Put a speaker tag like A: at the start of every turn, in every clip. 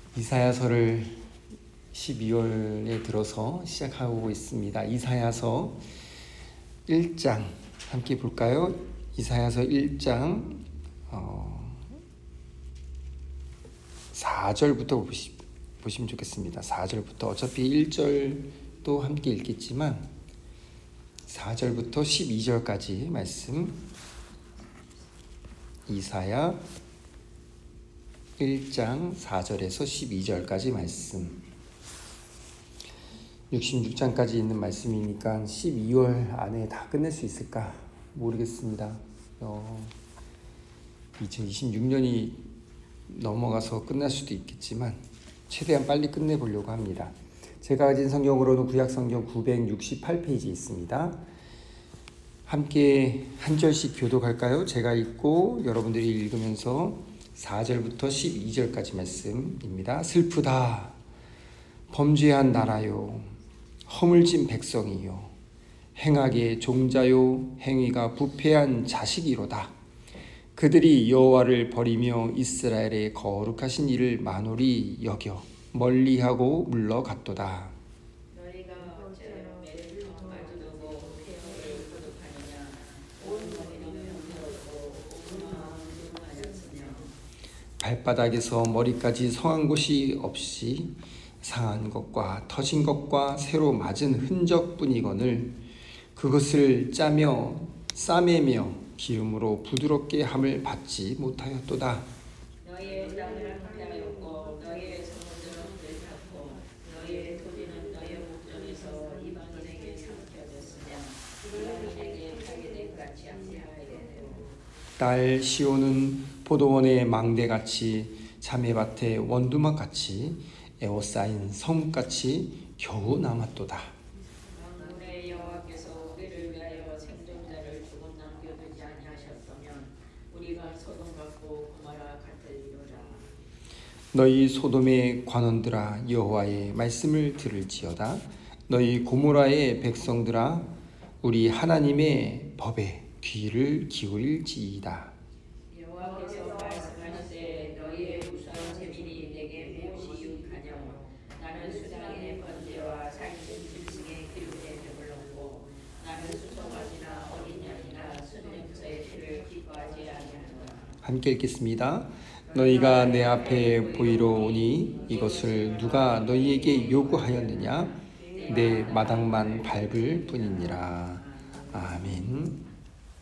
A: 이사야서를 12월에 들어서 시작하고 있습니다. 이사야서 1장 함께 볼까요? 이사야서 1장 4절부터 보시면 좋겠습니다. 4절부터 어차피 1절도 함께 읽겠지만 4절부터 12절까지 말씀, 이사야 1장 4절에서 12절까지 말씀, 66장까지 있는 말씀이니까 12월 안에 다 끝낼 수 있을까 모르겠습니다. 2026년이 넘어가서 끝날 수도 있겠지만 최대한 빨리 끝내보려고 합니다. 제가 가진 성경으로는 구약성경 968페이지 있습니다. 함께 한 절씩 교독할까요? 제가 읽고 여러분들이 읽으면서 4절부터 12절까지 말씀입니다. 슬프다, 범죄한 나라요, 허물진 백성이요, 행악의 종자요, 행위가 부패한 자식이로다. 그들이 여호와를 버리며 이스라엘의 거룩하신 이를 만홀히 여겨 멀리하고 물러갔도다.
B: 너희가 어찌하여 매를 가지고 폐허를 거듭하느냐. 온 머리는 병들었고 온 마음은 눈하였으며
A: 발바닥에서 머리까지 성한 곳이 없이 상한 것과 터진 것과 새로 맞은 흔적뿐이거늘 그것을 짜며 싸매며 기름으로 부드럽게 함을 받지 못하였도다.
B: 너희의 땅을 함께하였고 너희의 성문들은 불탔고 너희의 토지는 너희의 목전에서 이방인에게 삼켜졌으며 이방인에게 파괴된 같이 함께하게 되고
A: 딸 시온은 포도원의 망대같이 자매밭의 원두막같이 에워싸인 성같이 겨우 남았도다.
B: 만군의 여호와께서 우리를 위하여 생존자를 조금 남겨두지 아니하셨다면 우리가 소돔 같고 고모라 같으리로라.
A: 너희 소돔의 관원들아 여호와의 말씀을 들을지어다. 너희 고모라의 백성들아 우리 하나님의 법에 귀를 기울일지이다.
B: 여호와께서 말씀하시되 너희의 우수한 재민이 내게 무엇이 유익하냐. 나는 수장의 번제와 살찐 짐승의 기름에 배불렀고 나는 수송아지나 어린 양이나 순염소의 피를 기뻐하지 아니하노라.
A: 함께 읽겠습니다. 너희가 내 앞에 보이러 오니 이것을 누가 너희에게 요구하였느냐? 내 마당만 밟을 뿐이니라. 아멘.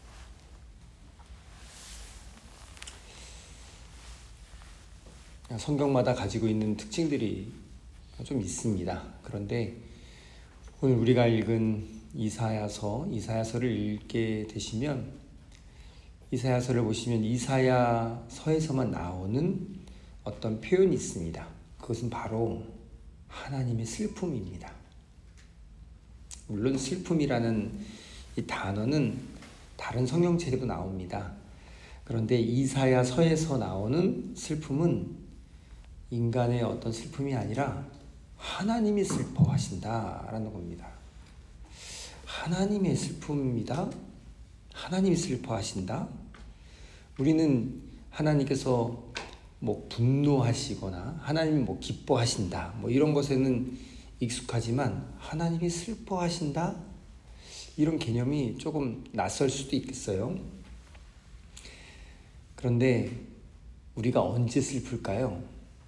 A: 성경마다 가지고 있는 특징들이 좀 있습니다. 그런데 오늘 우리가 읽은 이사야서를 읽게 되시면 이사야서를 보시면 이사야서에서만 나오는 어떤 표현이 있습니다. 그것은 바로 하나님의 슬픔입니다. 물론 슬픔이라는 이 단어는 다른 성경책에도 나옵니다. 그런데 이사야서에서 나오는 슬픔은 인간의 어떤 슬픔이 아니라 하나님이 슬퍼하신다라는 겁니다. 하나님의 슬픔입니다. 하나님이 슬퍼하신다. 우리는 하나님께서 분노하시거나 하나님이 기뻐하신다 이런 것에는 익숙하지만 하나님이 슬퍼하신다 이런 개념이 조금 낯설 수도 있겠어요. 그런데 우리가 언제 슬플까요?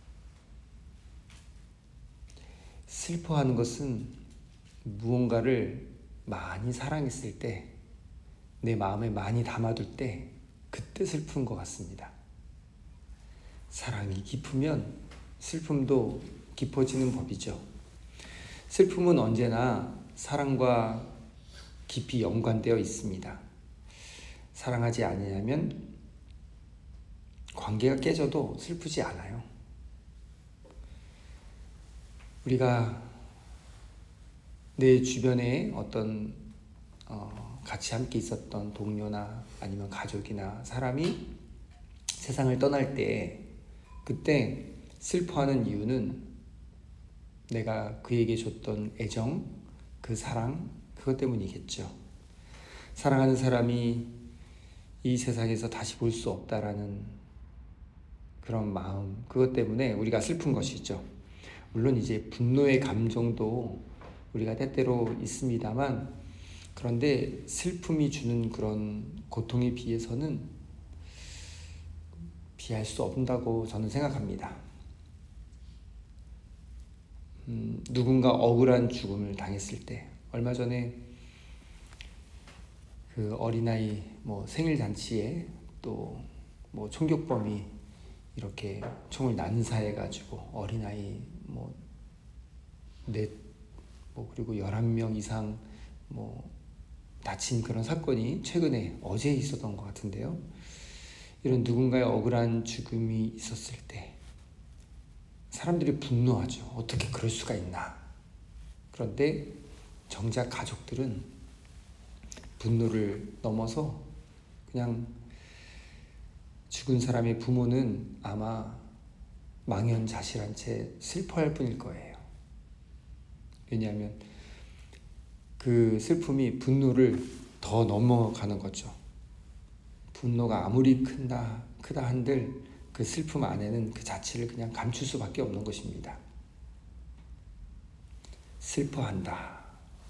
A: 슬퍼하는 것은 무언가를 많이 사랑했을 때, 내 마음에 많이 담아둘 때 그때 슬픈 것 같습니다. 사랑이 깊으면 슬픔도 깊어지는 법이죠. 슬픔은 언제나 사랑과 깊이 연관되어 있습니다. 사랑하지 않으면 관계가 깨져도 슬프지 않아요. 우리가 내 주변에 어떤 같이 함께 있었던 동료나 아니면 가족이나 사람이 세상을 떠날 때 그때 슬퍼하는 이유는 내가 그에게 줬던 애정, 그 사랑, 그것 때문이겠죠. 사랑하는 사람이 이 세상에서 다시 볼 수 없다라는 그런 마음, 그것 때문에 우리가 슬픈 것이죠. 물론 이제 분노의 감정도 우리가 때때로 있습니다만, 그런데 슬픔이 주는 그런 고통에 비해서는 비할 수 없다고 저는 생각합니다. 누군가 억울한 죽음을 당했을 때, 얼마 전에 그 어린아이 생일 잔치에 또 총격범이 이렇게 총을 난사해가지고 어린아이 그리고 11명 이상 다친 그런 사건이 최근에 어제 있었던 것 같은데요. 이런 누군가의 억울한 죽음이 있었을 때 사람들이 분노하죠. 어떻게 그럴 수가 있나. 그런데 정작 가족들은 분노를 넘어서 그냥 죽은 사람의 부모는 아마 망연자실한 채 슬퍼할 뿐일 거예요. 왜냐하면 그 슬픔이 분노를 더 넘어가는 거죠. 분노가 아무리 크다 한들 그 슬픔 안에는 그 자체를 그냥 감출 수밖에 없는 것입니다. 슬퍼한다.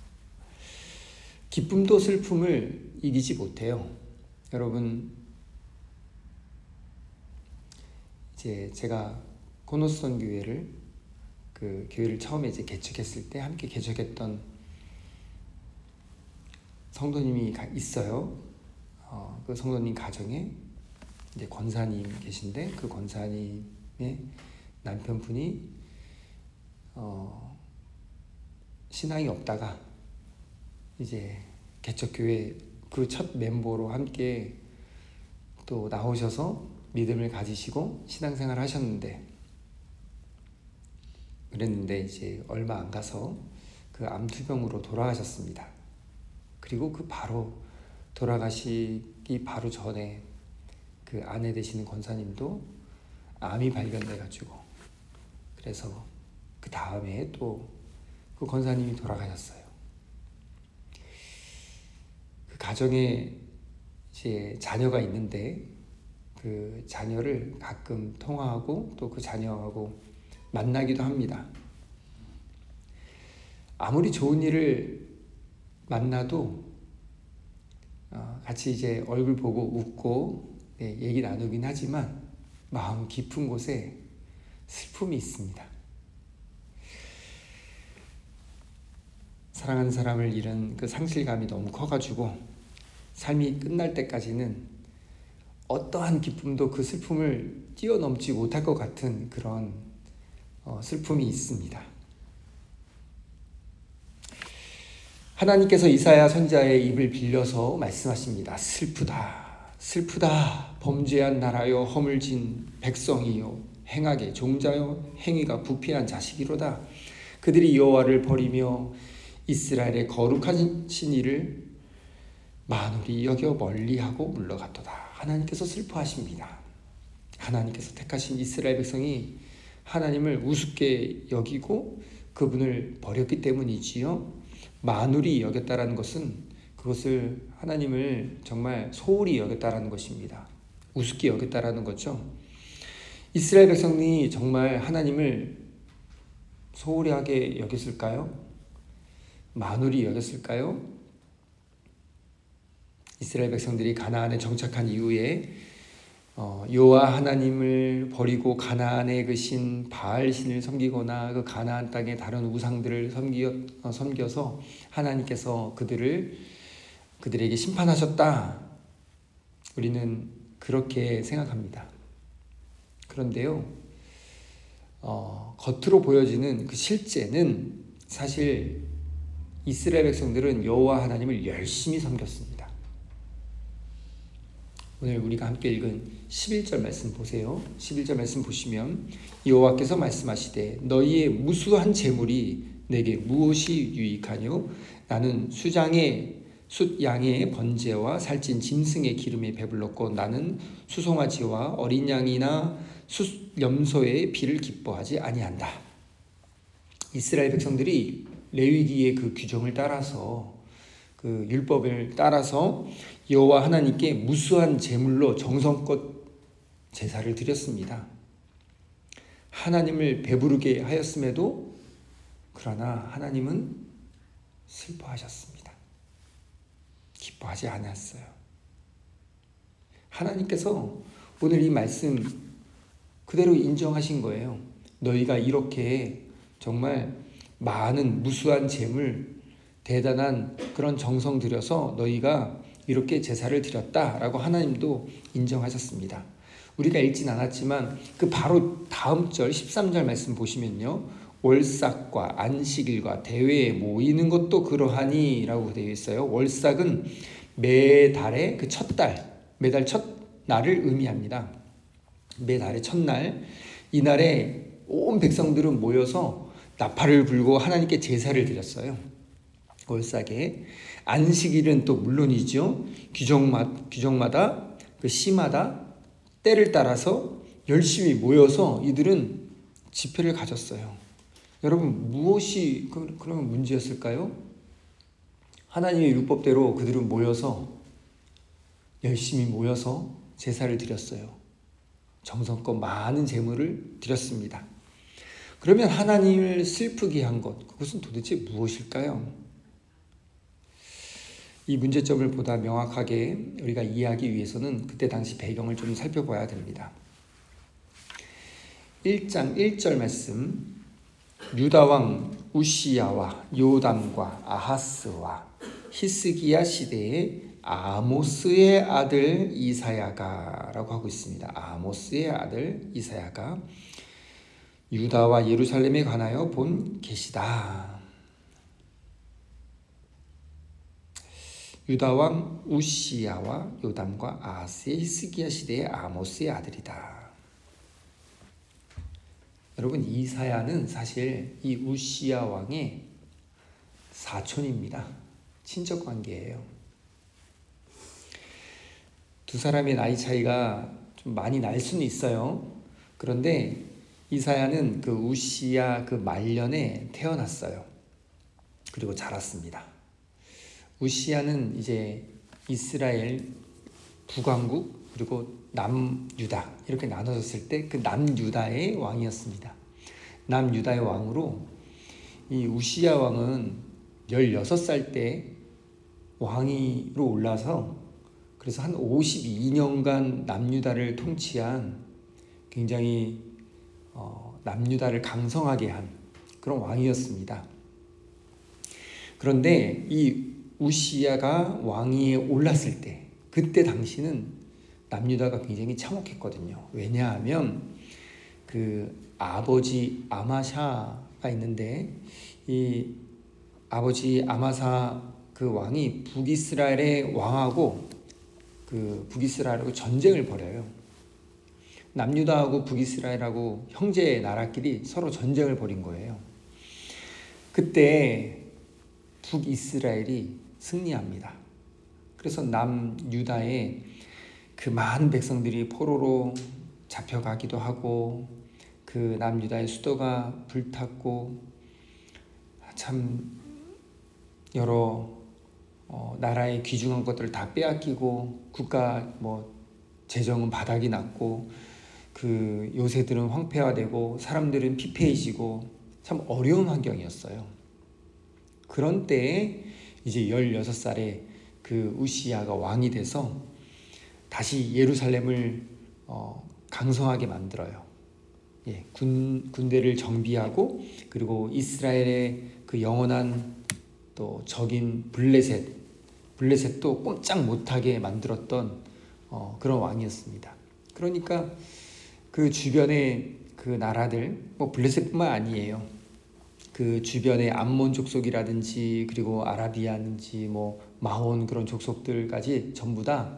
A: 기쁨도 슬픔을 이기지 못해요. 여러분, 이제 제가 코너스톤 교회를 그 교회를 처음에 이제 개척했을 때 함께 개척했던 성도님이 있어요. 그 성도님 가정에 이제 권사님 계신데, 그 권사님의 남편분이 신앙이 없다가 이제 개척교회 그 첫 멤버로 함께 또 나오셔서 믿음을 가지시고 신앙생활을 하셨는데, 그랬는데 이제 얼마 안 가서 그 암투병으로 돌아가셨습니다. 그리고 그 바로 돌아가시기 바로 전에 그 아내 되시는 권사님도 암이 발견돼가지고, 그래서 그 다음에 또 그 권사님이 돌아가셨어요. 그 가정에 이제 자녀가 있는데 그 자녀를 가끔 통화하고 또 그 자녀하고 만나기도 합니다. 아무리 좋은 일을 만나도 같이 이제 얼굴 보고 웃고 얘기 나누긴 하지만 마음 깊은 곳에 슬픔이 있습니다. 사랑하는 사람을 잃은 그 상실감이 너무 커가지고 삶이 끝날 때까지는 어떠한 기쁨도 그 슬픔을 뛰어넘지 못할 것 같은 그런 슬픔이 있습니다. 하나님께서 이사야 선지자의 입을 빌려서 말씀하십니다. 슬프다, 슬프다. 범죄한 나라여, 허물진 백성이요, 행하게 종자여, 행위가 부패한 자식이로다. 그들이 여호와를 버리며 이스라엘의 거룩하신 이를 만홀히 여겨 멀리하고 물러갔도다. 하나님께서 슬퍼하십니다. 하나님께서 택하신 이스라엘 백성이 하나님을 우습게 여기고 그분을 버렸기 때문이지요. 만홀히 여겼다라는 것은 그것을 하나님을 정말 소홀히 여겼다라는 것입니다. 우습게 여겼다라는 거죠. 이스라엘 백성이 정말 하나님을 소홀히 하게 여겼을까요? 만홀히 여겼을까요? 이스라엘 백성들이 가나안에 정착한 이후에 여호와 하나님을 버리고 가나안의 그 신 바알 신을 섬기거나 그 가나안 땅의 다른 우상들을 섬겨서 하나님께서 그들에게 심판하셨다. 우리는 그렇게 생각합니다. 그런데요, 겉으로 보여지는 그 실제는 사실 이스라엘 백성들은 여호와 하나님을 열심히 섬겼습니다. 오늘 우리가 함께 읽은 11절 말씀 보세요. 11절 말씀 보시면 여호와께서 말씀하시되 너희의 무수한 재물이 내게 무엇이 유익하뇨? 나는 숫양의 번제와 살찐 짐승의 기름에 배불렀고 나는 수송아지와 어린 양이나 염소의 피를 기뻐하지 아니한다. 이스라엘 백성들이 레위기의 그 규정을 따라서 그 율법을 따라서 여호와 하나님께 무수한 제물로 정성껏 제사를 드렸습니다. 하나님을 배부르게 하였음에도 그러나 하나님은 슬퍼하셨습니다. 기뻐하지 않았어요. 하나님께서 오늘 이 말씀 그대로 인정하신 거예요. 너희가 이렇게 정말 많은 무수한 재물, 대단한 그런 정성 들여서 너희가 이렇게 제사를 드렸다라고 하나님도 인정하셨습니다. 우리가 읽진 않았지만 그 바로 다음 절 13절 말씀 보시면요. 월삭과 안식일과 대회에 모이는 것도 그러하니 라고 되어 있어요. 월삭은 매달의 그 첫달, 매달 첫날을 의미합니다. 매달의 첫날, 이날에 온 백성들은 모여서 나팔을 불고 하나님께 제사를 드렸어요. 월삭에. 안식일은 또 물론이죠. 규정마다 그 시마다 때를 따라서 열심히 모여서 이들은 집회를 가졌어요. 여러분, 무엇이 그러면 문제였을까요? 하나님의 율법대로 그들은 열심히 모여서 제사를 드렸어요. 정성껏 많은 제물을 드렸습니다. 그러면 하나님을 슬프게 한 것, 그것은 도대체 무엇일까요? 이 문제점을 보다 명확하게 우리가 이해하기 위해서는 그때 당시 배경을 좀 살펴봐야 됩니다. 1장 1절 말씀, 유다 왕 우시야와 요담과 아하스와 히스기야 시대에 아모스의 아들 이사야가 라고 하고 있습니다. 아모스의 아들 이사야가 유다와 예루살렘에 관하여 본 계시다. 유다 왕 우시야와 요담과 아하스의 히스기야 시대의 아모스의 아들이다. 여러분, 이사야는 사실 이 우시야 왕의 사촌입니다. 친척 관계예요. 두 사람의 나이 차이가 좀 많이 날 수는 있어요. 그런데 이사야는 그 우시야 그 말년에 태어났어요. 그리고 자랐습니다. 우시야는 이제 이스라엘 북왕국 그리고 남유다 이렇게 나눠졌을 때 그 남유다의 왕이었습니다. 남유다의 왕으로 이 우시야 왕은 16살 때 왕위로 올라서 그래서 한 52년간 남유다를 통치한 굉장히 남유다를 강성하게 한 그런 왕이었습니다. 그런데 이 우시야가 왕위에 올랐을 때 그때 당시는 남유다가 굉장히 참혹했거든요. 왜냐하면 그 아버지 아마샤가 있는데 이 아버지 아마사 그 왕이 북이스라엘의 왕하고 그 북이스라엘하고 전쟁을 벌여요. 남유다하고 북이스라엘하고 형제 나라끼리 서로 전쟁을 벌인 거예요. 그때 북이스라엘이 승리합니다. 그래서 남유다에 그 많은 백성들이 포로로 잡혀가기도 하고 그 남유다의 수도가 불탔고 참 여러 나라의 귀중한 것들을 다 빼앗기고 국가 재정은 바닥이 났고 그 요새들은 황폐화되고 사람들은 피폐해지고 참 어려운 환경이었어요. 그런 때에 이제 16살에 그 우시야가 왕이 돼서 다시 예루살렘을 강성하게 만들어요. 예, 군대를 정비하고 그리고 이스라엘의 그 영원한 또 적인 블레셋도 꼼짝 못하게 만들었던 그런 왕이었습니다. 그러니까 그 주변의 그 나라들 블레셋뿐만 아니에요. 그 주변의 암몬 족속이라든지 그리고 아라비아든지 마온 그런 족속들까지 전부 다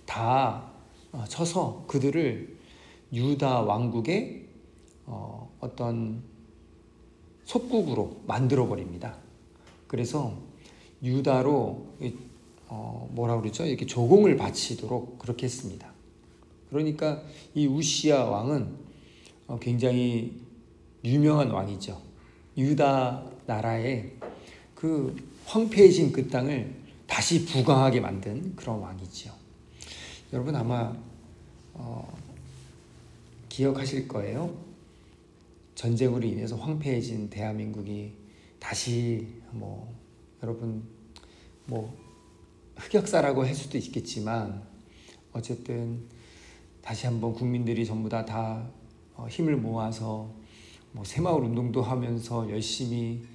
A: 쳐서 그들을 유다 왕국의 어떤 속국으로 만들어 버립니다. 그래서 유다로 이렇게 조공을 바치도록 그렇게 했습니다. 그러니까 이 우시야 왕은 굉장히 유명한 왕이죠. 유다 나라의 그 황폐해진 그 땅을 다시 부강하게 만든 그런 왕이죠. 여러분 아마 기억하실 거예요. 전쟁으로 인해서 황폐해진 대한민국이 다시 여러분 흑역사라고 할 수도 있겠지만 어쨌든 다시 한번 국민들이 전부 다 힘을 모아서 새마을 운동도 하면서 열심히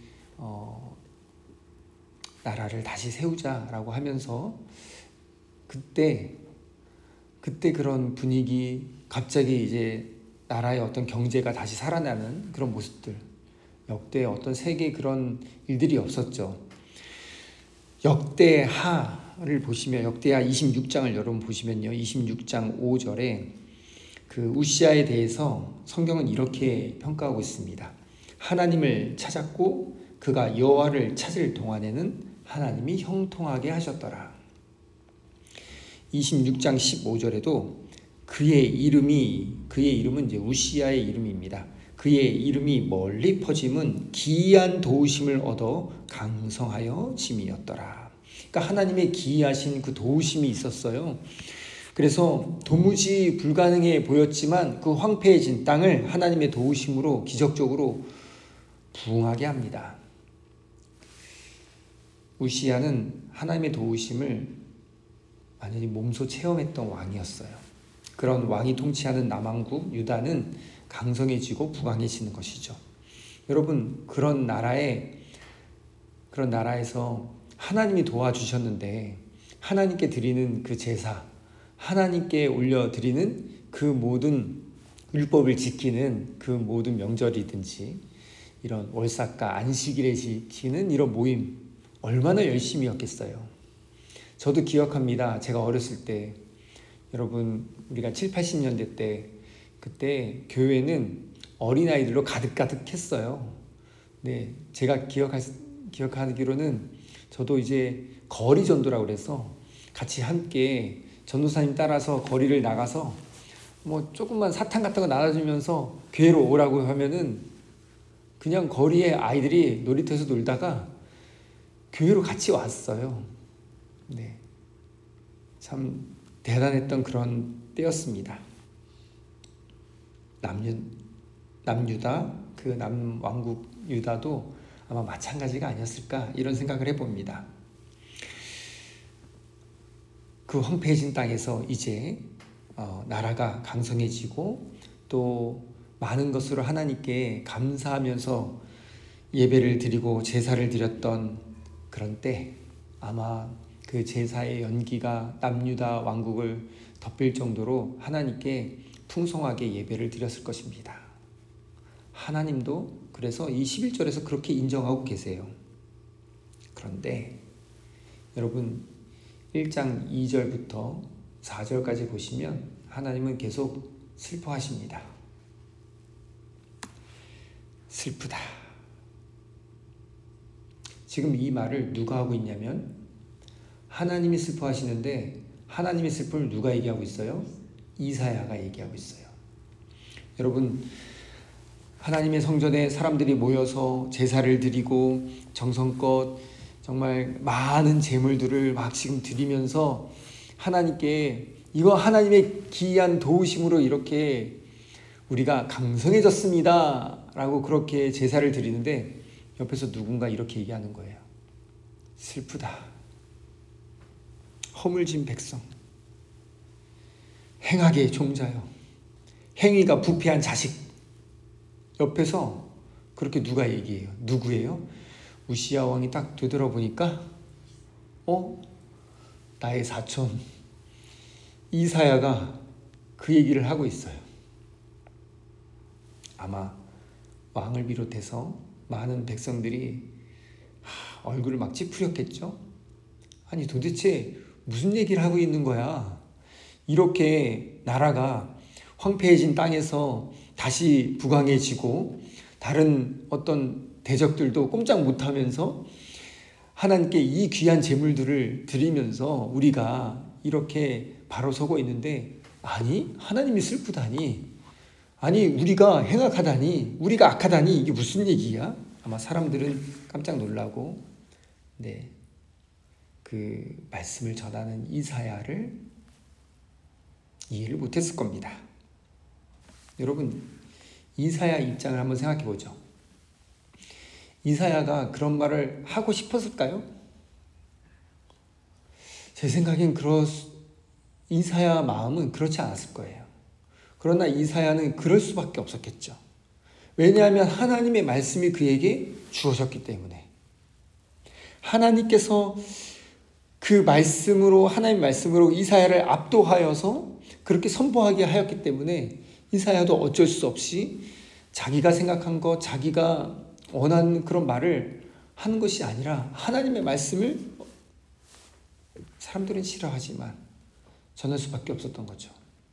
A: 나라를 다시 세우자라고 하면서 그때 그런 분위기, 갑자기 이제 나라의 어떤 경제가 다시 살아나는 그런 모습들, 역대 어떤 세계 그런 일들이 없었죠. 역대하를 보시면, 역대하 26장을 여러분 보시면요, 26장 5절에 그 우시아에 대해서 성경은 이렇게 평가하고 있습니다. 하나님을 찾았고 그가 여호와를 찾을 동안에는 하나님이 형통하게 하셨더라. 26장 15절에도 그의 이름은 이제 우시아의 이름입니다. 그의 이름이 멀리 퍼짐은 기이한 도우심을 얻어 강성하여 짐이었더라. 그러니까 하나님의 기이하신 그 도우심이 있었어요. 그래서 도무지 불가능해 보였지만 그 황폐해진 땅을 하나님의 도우심으로 기적적으로 부흥하게 합니다. 우시아는 하나님의 도우심을 완전히 몸소 체험했던 왕이었어요. 그런 왕이 통치하는 남왕국 유다는 강성해지고 부강해지는 것이죠. 여러분, 그런 나라에서 하나님이 도와주셨는데 하나님께 드리는 그 제사, 하나님께 올려드리는 그 모든 율법을 지키는 그 모든 명절이든지 이런 월삭과 안식일에 지키는 이런 모임 얼마나 열심히 했겠어요. 저도 기억합니다. 제가 어렸을 때, 여러분 우리가 7, 80년대 때 그때 교회는 어린아이들로 가득했어요. 네, 제가 기억하기로는 저도 이제 거리 전도라고 그래서 같이 함께 전도사님 따라서 거리를 나가서 조금만 사탕 같은 거 나눠주면서 교회로 오라고 하면은 그냥 거리에 아이들이 놀이터에서 놀다가 교회로 같이 왔어요. 네, 참 대단했던 그런 때였습니다. 남유다, 그 남왕국 유다도 아마 마찬가지가 아니었을까 이런 생각을 해봅니다. 그 황폐해진 땅에서 이제 나라가 강성해지고 또 많은 것으로 하나님께 감사하면서 예배를 드리고 제사를 드렸던 그런 때 아마 그 제사의 연기가 남유다 왕국을 덮을 정도로 하나님께 풍성하게 예배를 드렸을 것입니다. 하나님도 그래서 이 11절에서 그렇게 인정하고 계세요. 그런데 여러분 1장 2절부터 4절까지 보시면 하나님은 계속 슬퍼하십니다. 슬프다. 지금 이 말을 누가 하고 있냐면 하나님이 슬퍼하시는데 하나님의 슬픔을 누가 얘기하고 있어요? 이사야가 얘기하고 있어요. 여러분, 하나님의 성전에 사람들이 모여서 제사를 드리고 정성껏 정말 많은 제물들을 막 지금 드리면서 하나님께 이거 하나님의 기이한 도우심으로 이렇게 우리가 강성해졌습니다 라고 그렇게 제사를 드리는데 옆에서 누군가 이렇게 얘기하는 거예요. 슬프다. 허물진 백성, 행악의 종자요, 행위가 부패한 자식. 옆에서 그렇게 누가 얘기해요. 누구예요? 우시야 왕이 딱 되돌아보니까 나의 사촌 이사야가 그 얘기를 하고 있어요. 아마 왕을 비롯해서 많은 백성들이 얼굴을 막 찌푸렸겠죠. 아니 도대체 무슨 얘기를 하고 있는 거야. 이렇게 나라가 황폐해진 땅에서 다시 부강해지고 다른 어떤 대적들도 꼼짝 못하면서 하나님께 이 귀한 제물들을 드리면서 우리가 이렇게 바로 서고 있는데 아니 하나님이 슬프다니, 아니 우리가 행악하다니, 우리가 악하다니, 이게 무슨 얘기야? 아마 사람들은 깜짝 놀라고 그 말씀을 전하는 이사야를 이해를 못했을 겁니다. 여러분, 이사야 입장을 한번 생각해 보죠. 이사야가 그런 말을 하고 싶었을까요? 제 생각엔 이사야 마음은 그렇지 않았을 거예요. 그러나 이사야는 그럴 수밖에 없었겠죠. 왜냐하면 하나님의 말씀이 그에게 주어졌기 때문에. 하나님께서 그 말씀으로, 하나님의 말씀으로 이사야를 압도하여서 그렇게 선포하게 하였기 때문에 이사야도 어쩔 수 없이 자기가 생각한 것, 자기가 원하는 그런 말을 하는 것이 아니라 하나님의 말씀을 사람들은 싫어하지만 전할 수밖에 없었던 거죠.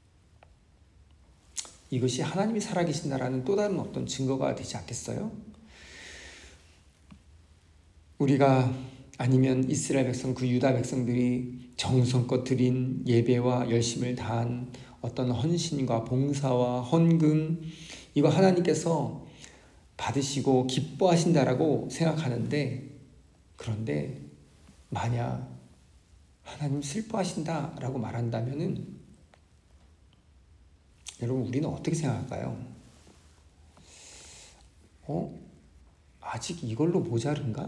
A: 이것이 하나님이 살아계신다라는 또 다른 어떤 증거가 되지 않겠어요? 우리가 아니면 이스라엘 백성, 그 유다 백성들이 정성껏 드린 예배와 열심을 다한 어떤 헌신과 봉사와 헌금, 이거 하나님께서 받으시고 기뻐하신다라고 생각하는데, 그런데 만약 하나님 슬퍼하신다라고 말한다면은 여러분, 우리는 어떻게 생각할까요? 아직 이걸로 모자른가?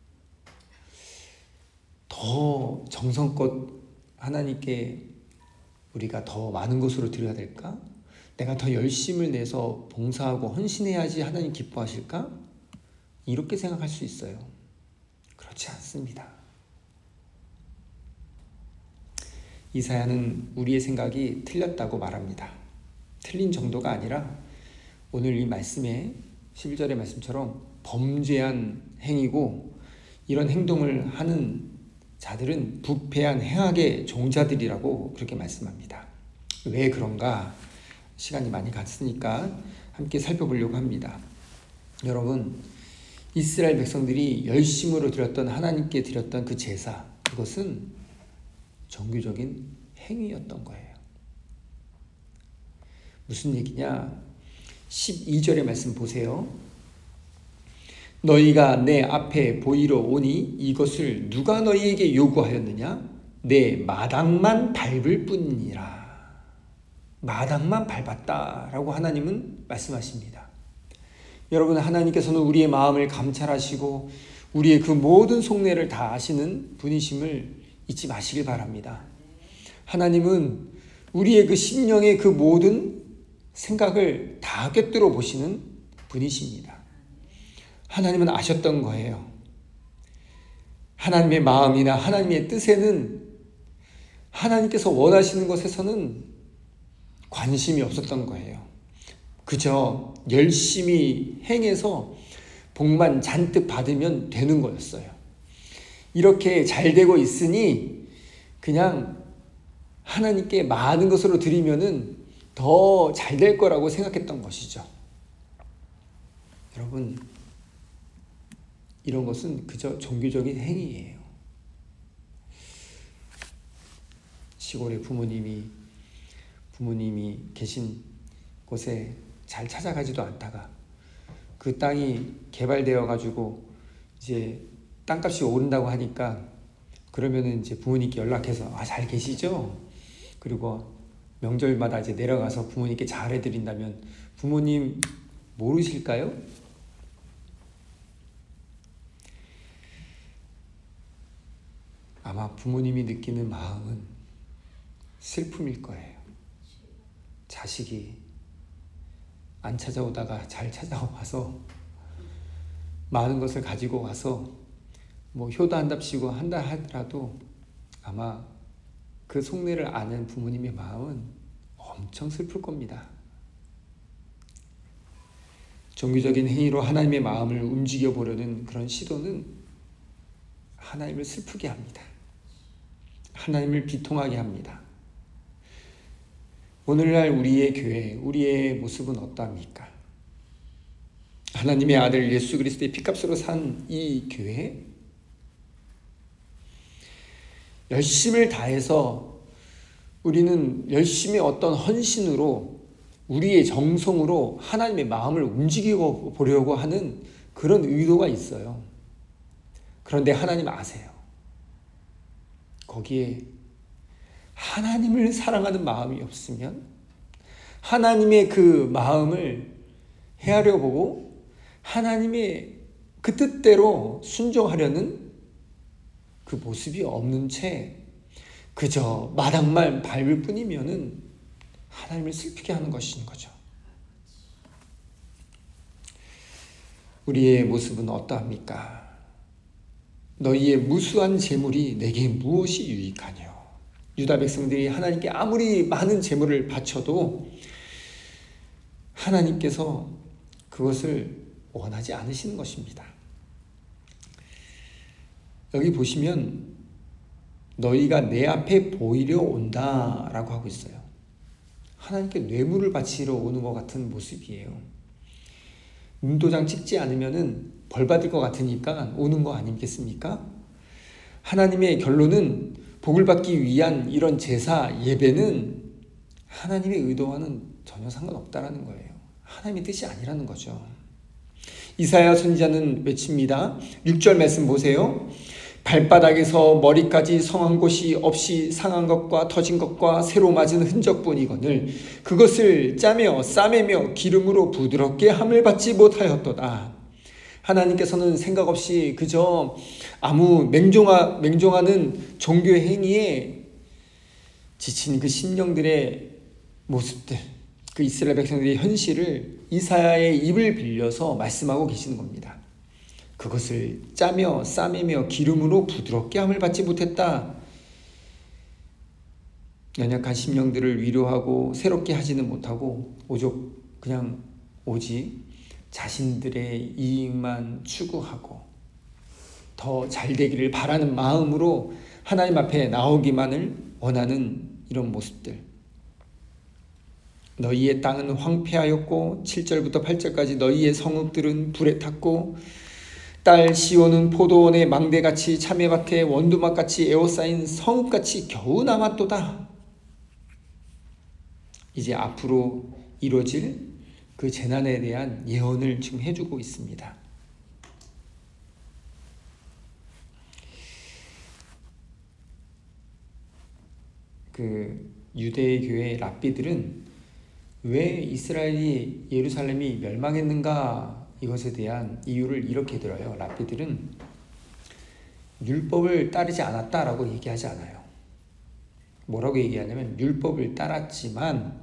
A: 더 정성껏 하나님께 우리가 더 많은 것으로 드려야 될까? 내가 더 열심을 내서 봉사하고 헌신해야지 하나님 기뻐하실까? 이렇게 생각할 수 있어요. 그렇지 않습니다. 이사야는 우리의 생각이 틀렸다고 말합니다. 틀린 정도가 아니라 오늘 이 말씀에 11절의 말씀처럼 범죄한 행위고, 이런 행동을 하는 자들은 부패한 행악의 종자들이라고 그렇게 말씀합니다. 왜 그런가? 시간이 많이 갔으니까 함께 살펴보려고 합니다. 여러분, 이스라엘 백성들이 열심으로 드렸던, 하나님께 드렸던 그 제사, 그것은 종교적인 행위였던 거예요. 무슨 얘기냐? 12절의 말씀 보세요. 너희가 내 앞에 보이러 오니 이것을 누가 너희에게 요구하였느냐? 내 마당만 밟을 뿐이니라. 마당만 밟았다라고 하나님은 말씀하십니다. 여러분, 하나님께서는 우리의 마음을 감찰하시고 우리의 그 모든 속내를 다 아시는 분이심을 잊지 마시길 바랍니다. 하나님은 우리의 그 심령의 그 모든 생각을 다 꿰뚫어 보시는 분이십니다. 하나님은 아셨던 거예요. 하나님의 마음이나 하나님의 뜻에는, 하나님께서 원하시는 것에서는 관심이 없었던 거예요. 그저 열심히 행해서 복만 잔뜩 받으면 되는 거였어요. 이렇게 잘 되고 있으니 그냥 하나님께 많은 것으로 드리면은 더 잘 될 거라고 생각했던 것이죠. 여러분, 이런 것은 그저 종교적인 행위예요. 시골에 부모님이 계신 곳에 잘 찾아가지도 않다가 그 땅이 개발되어 가지고 이제 땅값이 오른다고 하니까, 그러면은 이제 부모님께 연락해서 잘 계시죠? 그리고 명절마다 이제 내려가서 부모님께 잘해 드린다면 부모님 모르실까요? 아마 부모님이 느끼는 마음은 슬픔일 거예요. 자식이 안 찾아오다가 잘 찾아와서 많은 것을 가지고 와서 뭐 효도한답시고 한다 하더라도 아마 그 속내를 아는 부모님의 마음은 엄청 슬플 겁니다. 종교적인 행위로 하나님의 마음을 움직여 보려는 그런 시도는 하나님을 슬프게 합니다. 하나님을 비통하게 합니다. 오늘날 우리의 교회, 우리의 모습은 어떠합니까? 하나님의 아들 예수 그리스도의 피값으로 산 이 교회, 열심을 다해서 우리는 열심히 어떤 헌신으로, 우리의 정성으로 하나님의 마음을 움직이고 보려고 하는 그런 의도가 있어요. 그런데 하나님 아세요. 거기에 하나님을 사랑하는 마음이 없으면, 하나님의 그 마음을 헤아려 보고 하나님의 그 뜻대로 순종하려는 그 모습이 없는 채 그저 마당만 밟을 뿐이면은 하나님을 슬프게 하는 것인 거죠. 우리의 모습은 어떠합니까? 너희의 무수한 재물이 내게 무엇이 유익하뇨? 유다 백성들이 하나님께 아무리 많은 재물을 바쳐도 하나님께서 그것을 원하지 않으시는 것입니다. 여기 보시면 너희가 내 앞에 보이려 온다라고 하고 있어요. 하나님께 뇌물을 바치러 오는 것 같은 모습이에요. 눈도장 찍지 않으면은 벌 받을 것 같으니까 오는 거 아니겠습니까? 하나님의 결론은 복을 받기 위한 이런 제사 예배는 하나님의 의도와는 전혀 상관없다라는 거예요. 하나님의 뜻이 아니라는 거죠. 이사야 선지자는 외칩니다. 6절 말씀 보세요. 발바닥에서 머리까지 성한 곳이 없이 상한 것과 터진 것과 새로 맞은 흔적뿐이거늘 그것을 짜며 싸매며 기름으로 부드럽게 함을 받지 못하였도다. 하나님께서는 생각 없이 그저 아무 맹종하는 종교 행위에 지친 그 심령들의 모습들, 그 이스라엘 백성들의 현실을 이사야의 입을 빌려서 말씀하고 계시는 겁니다. 그것을 짜며 싸매며 기름으로 부드럽게 함을 받지 못했다. 연약한 심령들을 위로하고 새롭게 하지는 못하고 오직 자신들의 이익만 추구하고 더 잘되기를 바라는 마음으로 하나님 앞에 나오기만을 원하는 이런 모습들. 너희의 땅은 황폐하였고 7절부터 8절까지 너희의 성읍들은 불에 탔고 딸 시온은 포도원의 망대같이 참외밭에 원두막같이 에워싸인 성읍같이 겨우 남았도다. 이제 앞으로 이루어질 그 재난에 대한 예언을 지금 해주고 있습니다. 그 유대의 교회 랍비들은 왜 이스라엘이 예루살렘이 멸망했는가 이것에 대한 이유를 이렇게 들어요. 랍비들은 율법을 따르지 않았다라고 얘기하지 않아요. 뭐라고 얘기하냐면 율법을 따랐지만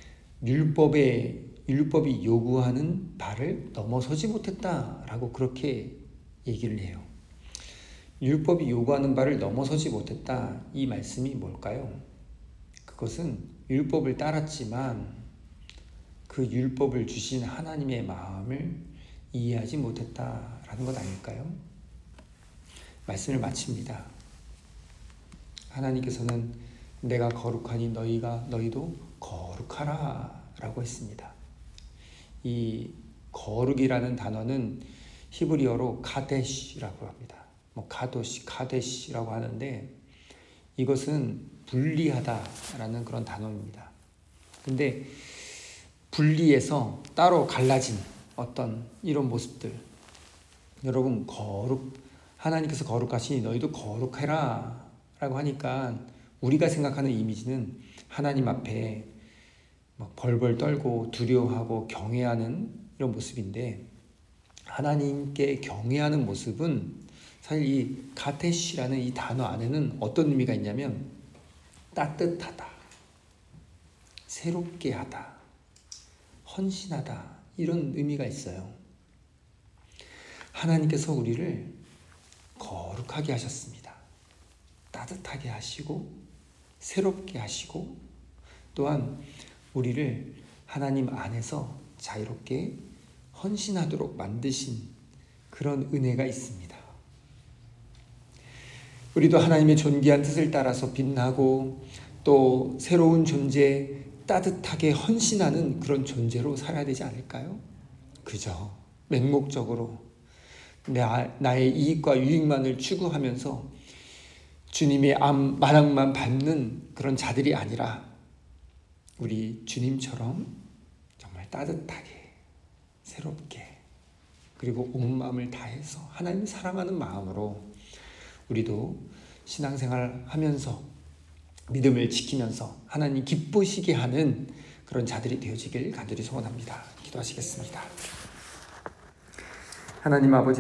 A: 율법이 요구하는 바를 넘어서지 못했다라고 그렇게 얘기를 해요. 율법이 요구하는 바를 넘어서지 못했다. 이 말씀이 뭘까요? 그것은 율법을 따랐지만 그 율법을 주신 하나님의 마음을 이해하지 못했다라는 것 아닐까요? 말씀을 마칩니다. 하나님께서는 내가 거룩하니 너희도 거룩하라 라고 했습니다. 이 거룩이라는 단어는 히브리어로 카데시라고 합니다. 카데시라고 하는데 이것은 분리하다라는 그런 단어입니다. 근데 분리해서 따로 갈라진 어떤 이런 모습들, 여러분 하나님께서 거룩하시니 너희도 거룩해라 라고 하니까 우리가 생각하는 이미지는 하나님 앞에 막 벌벌 떨고 두려워하고 경외하는 이런 모습인데, 하나님께 경외하는 모습은 사실 이 가테시라는 이 단어 안에는 어떤 의미가 있냐면 따뜻하다, 새롭게 하다, 헌신하다, 이런 의미가 있어요. 하나님께서 우리를 거룩하게 하셨습니다. 따뜻하게 하시고 새롭게 하시고 또한 우리를 하나님 안에서 자유롭게 헌신하도록 만드신 그런 은혜가 있습니다. 우리도 하나님의 존귀한 뜻을 따라서 빛나고 또 새로운 존재, 따뜻하게 헌신하는 그런 존재로 살아야 되지 않을까요? 그저 맹목적으로 나의 이익과 유익만을 추구하면서 주님의 마당만 밟는 그런 자들이 아니라 우리 주님처럼 정말 따뜻하게, 새롭게, 그리고 온 마음을 다해서 하나님 사랑하는 마음으로 우리도 신앙생활 하면서 믿음을 지키면서 하나님 기쁘시게 하는 그런 자들이 되어지길 간절히 소원합니다. 기도하시겠습니다. 하나님 아버지,